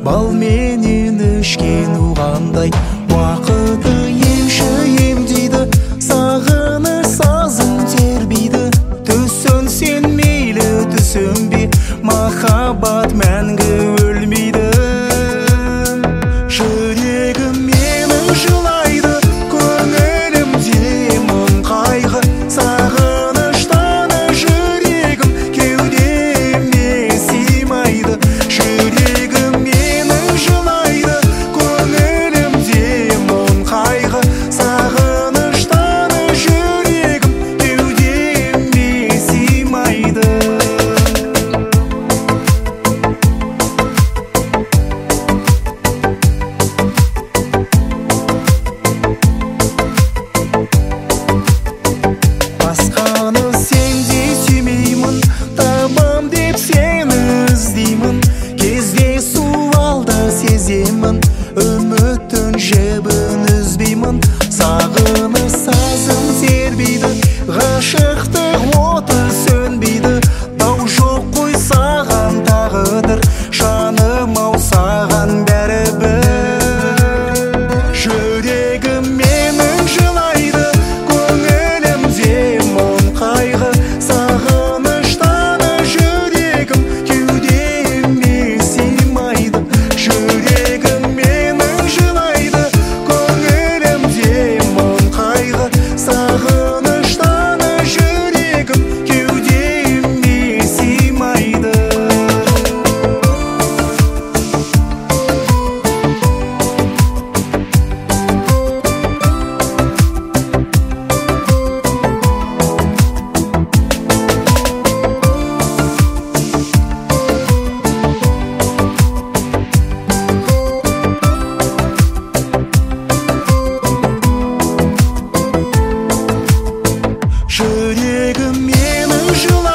бал менен ішкен уғандай, уақыты емші емдейді, сағыныш сазын тербейді. Түсін сен мейлі түсінбе, махаббат мәңгі өлмейді. Жүрегім менің жылайды, көңілімде мұң қайғы, сағыныштан жүрегім кеудеме сыймайды. Жүрегім менің жылайды, көңілімде мұң қайғы, сағыныштан жүрегім кеудеме сыймайды. Басқаны сендей сүймеймін, табам деп сені іздеймін. Кездесу алда сеземін, үміттің жібін үзбеймін. Сағыныш сазын тербейді, ғашықтық оты сөнбейді. Дау жоқ қой саған тағдыр, жаным ау саған бәрібір. Жүрегім менің жылайды, көңілімде мұң қайғы, сағыныштан жүрегім кеудеме сыймайды. Жүрегім менің жылайды, көңілімде мұң қайғы, сағыныштан жүрегім кеудеме сыймайды. Жүрегім менің жылайды.